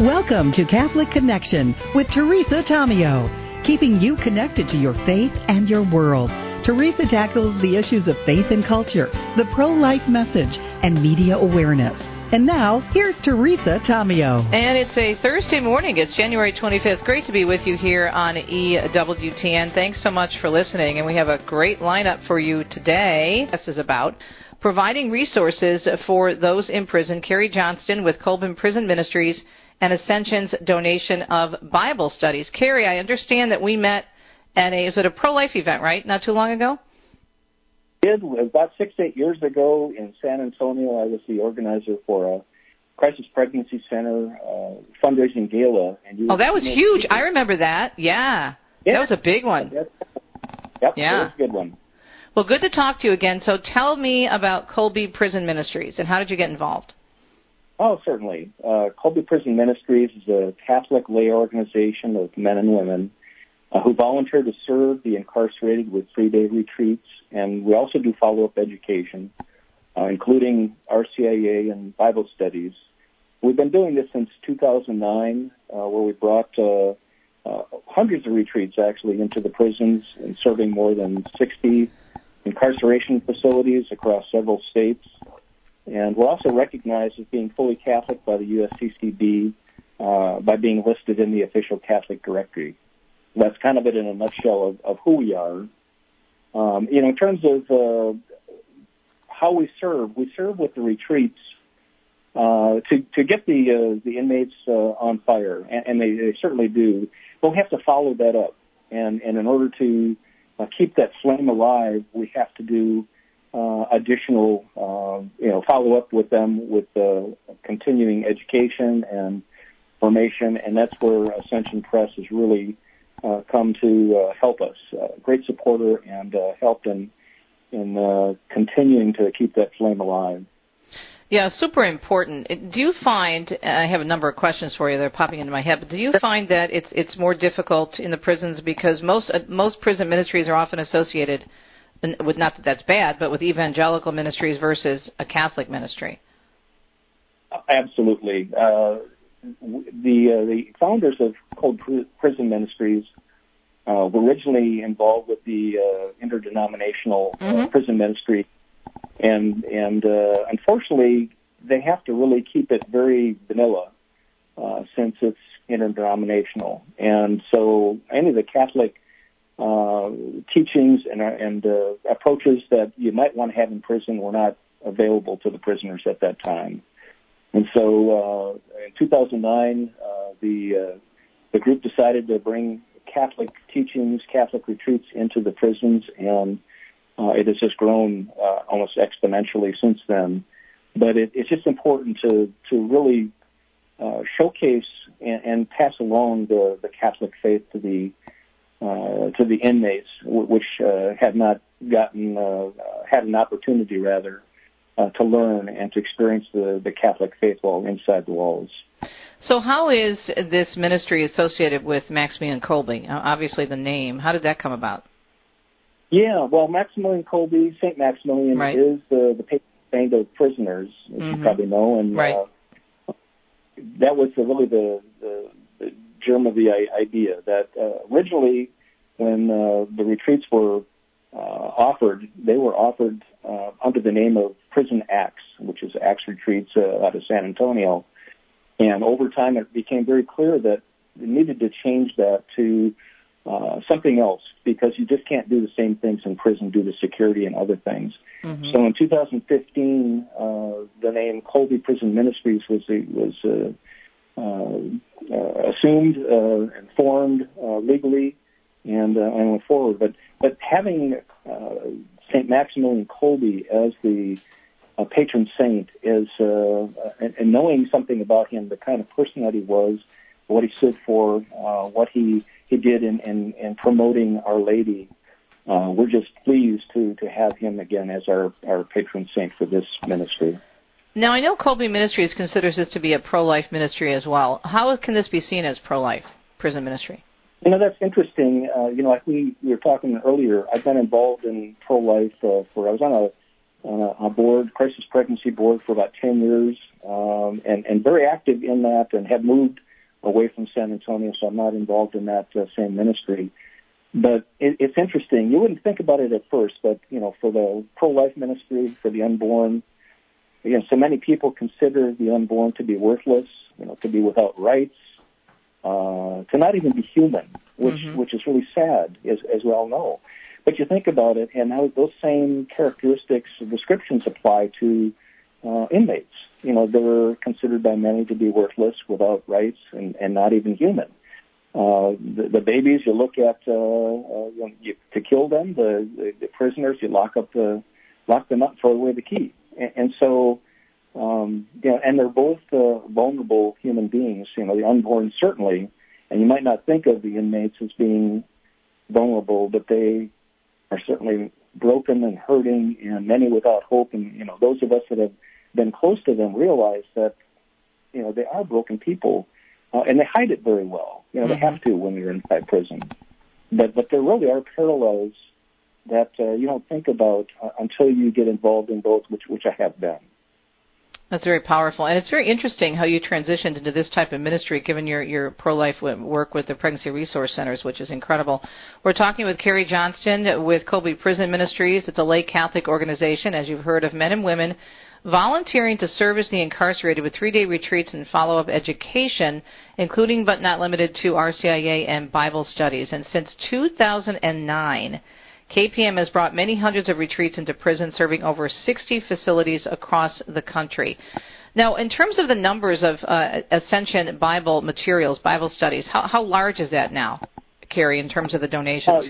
Welcome to Catholic Connection with Teresa Tomeo, keeping you connected to your faith and your world. Teresa tackles the issues of faith and culture, the pro-life message, and media awareness. And now, here's Teresa Tomeo. And it's a Thursday morning. It's January 25th. Great to be with you here on EWTN. Thanks so much for listening. And we have a great lineup for you today. This is about providing resources for those in prison. Carrie Johnston with Colburn Prison Ministries and Ascension's donation of Bible studies. Carrie, I understand that we met at a pro-life event, right? Not too long ago? Did about 6-8 years ago in San Antonio. I was the organizer for a Crisis Pregnancy Center fundraising gala. And that was huge. I remember that. Yeah. That was a big one. Yep, yeah. That was a good one. Well, good to talk to you again. So tell me about Colby Prison Ministries and how did you get involved? Oh, certainly. Colby Prison Ministries is a Catholic lay organization of men and women who volunteer to serve the incarcerated with 3-day retreats, and we also do follow-up education, including RCIA and Bible studies. We've been doing this since 2009, where we brought hundreds of retreats, actually, into the prisons and serving more than 60 incarceration facilities across several states. And we're also recognized as being fully Catholic by the USCCB by being listed in the official Catholic directory. That's kind of it in a nutshell of who we are. In terms of how we serve with the retreats to get the inmates on fire, and they certainly do. But we have to follow that up, and in order to keep that flame alive, we have to do additional, follow up with them with continuing education and formation, and that's where Ascension Press has really come to help us. Great supporter and helped in continuing to keep that flame alive. Yeah, super important. Do you find, I have a number of questions for you that are popping into my head, but do you find that it's more difficult in the prisons because most prison ministries are often associated with, not that that's bad, but with evangelical ministries versus a Catholic ministry? Absolutely. The founders of Colburn Prison Ministries were originally involved with the interdenominational prison ministry, and unfortunately, they have to really keep it very vanilla since it's interdenominational. And so any of the Catholic teachings and approaches that you might want to have in prison were not available to the prisoners at that time. And so in 2009, the group decided to bring Catholic teachings, Catholic retreats into the prisons, and it has just grown almost exponentially since then. But it's just important to really showcase and pass along the Catholic faith to the inmates, which had not had an opportunity to learn and to experience the Catholic faith while inside the walls. So how is this ministry associated with Maximilian Kolbe? Obviously the name. How did that come about? Yeah, well, Maximilian Kolbe, St. Maximilian, right, is the patron saint of prisoners, as you probably know. And right, that was really the germ of the idea that originally when the retreats were offered, they were offered under the name of Prison Acts, which is Acts Retreats out of San Antonio. And over time, it became very clear that they needed to change that to something else because you just can't do the same things in prison due to security and other things. So in 2015, the name Colby Prison Ministries was assumed and formed legally and went forward. But having St. Maximilian Kolbe as the patron saint is, and knowing something about him, the kind of person that he was, what he stood for, what he did in promoting Our Lady, we're just pleased to have him again as our patron saint for this ministry. Now, I know Colby Ministries considers this to be a pro-life ministry as well. How can this be seen as pro-life prison ministry? That's interesting. Like we were talking earlier, I've been involved in pro-life I was on a board, Crisis Pregnancy Board, for about 10 years, and very active in that, and have moved away from San Antonio, so I'm not involved in that same ministry. But it's interesting. You wouldn't think about it at first, but, for the pro-life ministry, for the unborn, so many people consider the unborn to be worthless, to be without rights, to not even be human, which is really sad, as we all know. But you think about it, and now those same characteristics or descriptions apply to inmates. They're considered by many to be worthless, without rights, and not even human. The babies, you look at to kill them. The prisoners, you lock them up, throw away the key, and so and they're both vulnerable human beings. The unborn certainly, and you might not think of the inmates as being vulnerable, but they are certainly broken and hurting, and many without hope. And those of us that have been close to them realize that they are broken people, and they hide it very well. They have to when you're inside prison. But there really are parallels that you don't think about until you get involved in both, which I have been. That's very powerful. And it's very interesting how you transitioned into this type of ministry, given your pro-life work with the Pregnancy Resource Centers, which is incredible. We're talking with Carrie Johnston with Colby Prison Ministries. It's a lay Catholic organization, as you've heard, of men and women volunteering to service the incarcerated with 3-day retreats and follow-up education, including but not limited to RCIA and Bible studies. And since 2009, KPM has brought many hundreds of retreats into prison, serving over 60 facilities across the country. Now, in terms of the numbers of Ascension Bible materials, Bible studies, how large is that now, Carrie, in terms of the donations?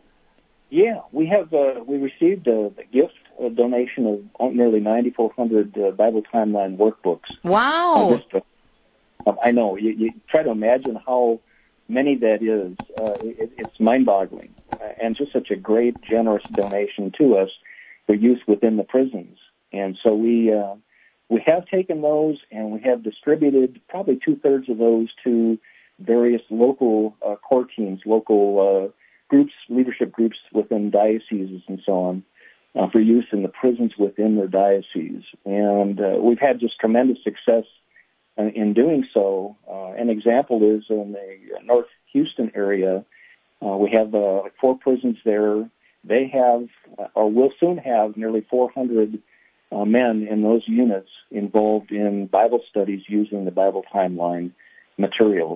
We received a gift, a donation of nearly 9,400 Bible Timeline workbooks. Wow. I know. You try to imagine how many that is. It's mind-boggling, and just such a great, generous donation to us for use within the prisons. And so we have taken those, and we have distributed probably 2/3 of those to various local core teams, local groups, leadership groups within dioceses and so on, for use in the prisons within their diocese. And we've had just tremendous success in doing so. An example is in the North Houston area. We have 4 prisons there. They have, or will soon have, nearly 400 men in those units involved in Bible studies using the Bible Timeline materials.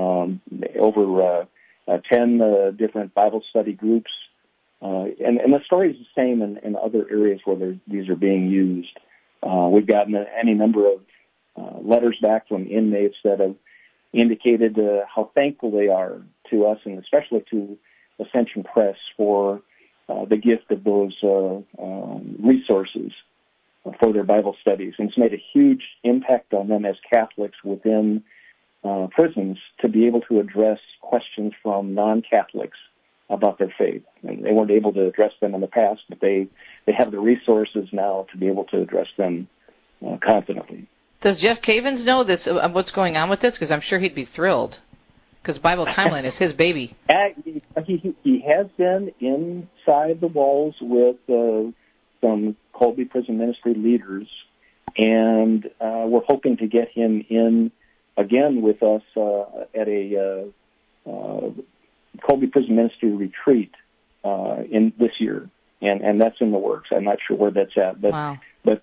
Over 10 different Bible study groups. And the story is the same in other areas where these are being used. We've gotten any number of letters back from inmates that have indicated how thankful they are to us, and especially to Ascension Press, for the gift of those resources for their Bible studies. And it's made a huge impact on them as Catholics within prisons to be able to address questions from non-Catholics about their faith. And they weren't able to address them in the past, but they have the resources now to be able to address them confidently. Does Jeff Cavins know this? What's going on with this? Because I'm sure he'd be thrilled. Because Bible Timeline is his baby. He has been inside the walls with some Colby Prison Ministry leaders, and we're hoping to get him in again with us at a Colby Prison Ministry retreat in this year, and that's in the works. I'm not sure where that's at, but wow.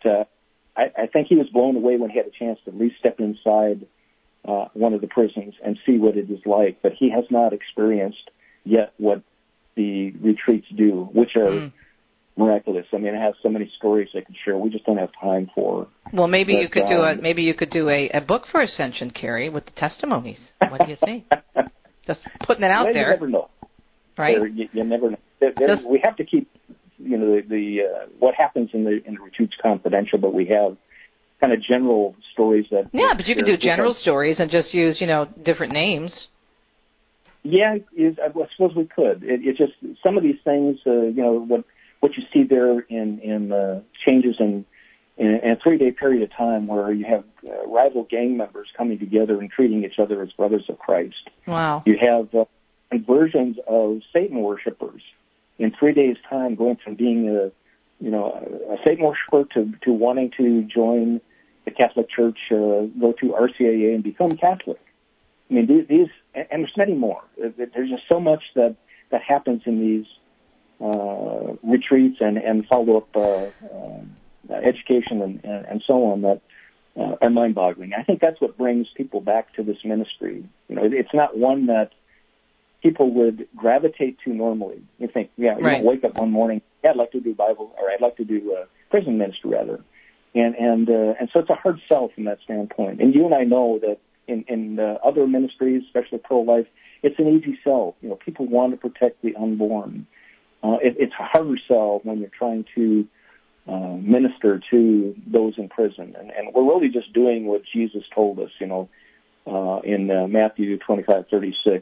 I think he was blown away when he had a chance to at least step inside one of the prisons and see what it is like. But he has not experienced yet what the retreats do, which are miraculous. I mean, it has so many stories I could share. We just don't have time for. Well, maybe you could do a book for Ascension, Carrie, with the testimonies. What do you think? Just putting it out there. You never know, right? You never know. We have to keep, the what happens in the retreats confidential, but we have kind of general stories that. Yeah, but you can do general stories and just use, different names. Yeah, I suppose we could. It's just some of these things, what you see there in changes in a 3-day period of time where you have rival gang members coming together and treating each other as brothers of Christ. Wow. You have conversions of Satan worshipers in 3 days' time, going from being a Satan worshiper to wanting to join the Catholic Church, go to RCIA and become Catholic. I mean, these, and there's many more. There's just so much that happens in these retreats and follow-up education and so on that are mind-boggling. I think that's what brings people back to this ministry. You know, it's not one that people would gravitate to normally. You think, you don't wake up one morning, I'd like to do Bible, or I'd like to do prison ministry rather, and so it's a hard sell from that standpoint. And you and I know that in other ministries, especially pro-life, it's an easy sell. You know, people want to protect the unborn. It's a harder sell when you're trying to minister to those in prison. And we're really just doing what Jesus told us, you know, in Matthew 25:36,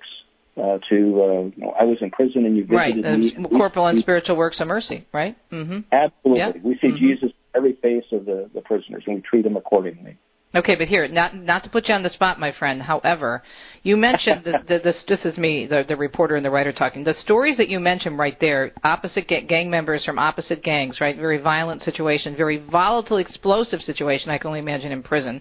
I was in prison and you visited me. Right, corporal and spiritual works of mercy, right? Mm-hmm. Absolutely. Yeah. We see Jesus in every face of the prisoners, and we treat them accordingly. Okay, but here, not to put you on the spot, my friend. However, you mentioned this is me, the reporter and the writer talking. The stories that you mentioned right there, opposite gang members from opposite gangs, right? Very violent situation, very volatile, explosive situation. I can only imagine in prison,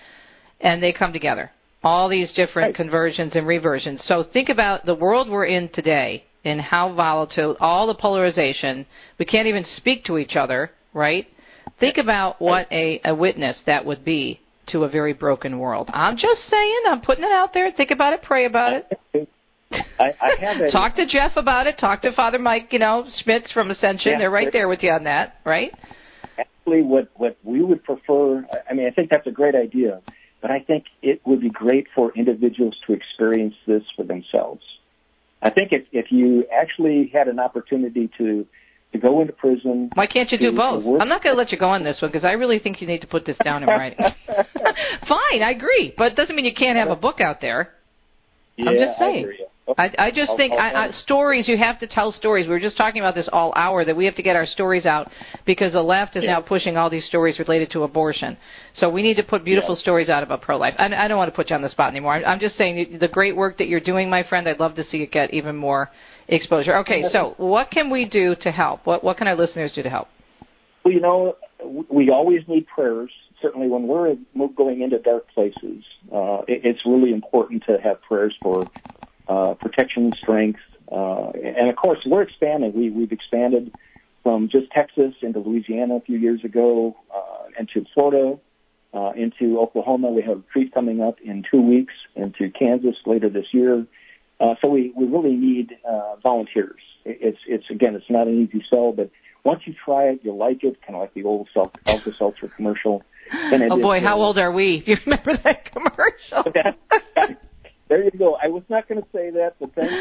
and they come together. All these different conversions and reversions. So think about the world we're in today and how volatile, all the polarization. We can't even speak to each other, right? Think about what a witness that would be to a very broken world. I'm just saying. I'm putting it out there. Think about it. Pray about it. I have Talk to Jeff about it. Talk to Father Mike, Schmitz from Ascension. They're right there with you on that, right? Actually, what we would prefer, I mean, I think that's a great idea, but I think it would be great for individuals to experience this for themselves. I think if you actually had an opportunity to go into prison. Why can't you do both? I'm not going to let you go on this one because I really think you need to put this down in writing. Fine, I agree, but it doesn't mean you can't have a book out there. Yeah, I'm just saying. I hear you. I just think stories, you have to tell stories. We were just talking about this all hour, that we have to get our stories out because the left is now pushing all these stories related to abortion. So we need to put beautiful stories out about pro-life. I don't want to put you on the spot anymore. I'm just saying the great work that you're doing, my friend, I'd love to see it get even more exposure. Okay, so what can we do to help? What can our listeners do to help? Well, we always need prayers. Certainly when we're going into dark places, it's really important to have prayers for protection, strength, and of course we're expanding. We've expanded from just Texas into Louisiana a few years ago, into Florida, into Oklahoma. We have a retreat coming up in 2 weeks, into Kansas later this year. So we really need volunteers. It's not an easy sell, but once you try it, you'll like it, kind of like the old Alka-Seltzer commercial. Oh boy, how old are we? Do you remember that commercial? There you go. I was not going to say that, but thank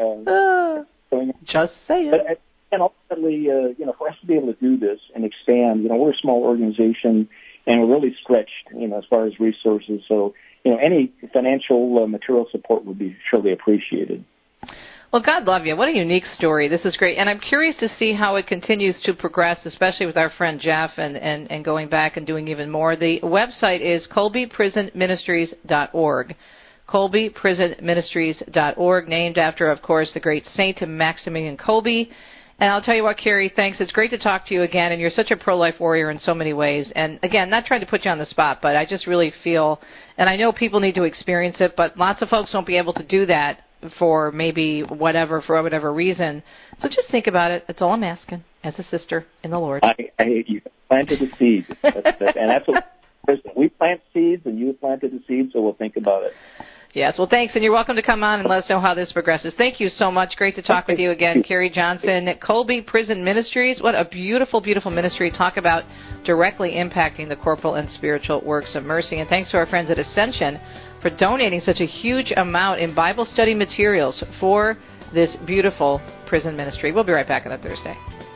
you. Just say it. And ultimately, for us to be able to do this and expand, we're a small organization and we're really stretched, as far as resources. So, any financial material support would be surely appreciated. Well, God love you. What a unique story. This is great. And I'm curious to see how it continues to progress, especially with our friend Jeff and going back and doing even more. The website is colbyprisonministries.org. colbyprisonministries.org, named after, of course, the great Saint Maximilian Kolbe. And I'll tell you what, Carrie, thanks. It's great to talk to you again, and you're such a pro-life warrior in so many ways. And, again, not trying to put you on the spot, but I just really feel, and I know people need to experience it, but lots of folks won't be able to do that for whatever reason. So just think about it. That's all I'm asking as a sister in the Lord. You planted the seed. And that's what we plant seeds, and you planted the seed, so we'll think about it. Yes, well, thanks, and you're welcome to come on and let us know how this progresses. Thank you so much. Great to talk with you again, Carrie Johnson, Kolbe Prison Ministries. What a beautiful, beautiful ministry. Talk about directly impacting the corporal and spiritual works of mercy. And thanks to our friends at Ascension for donating such a huge amount in Bible study materials for this beautiful prison ministry. We'll be right back on that Thursday.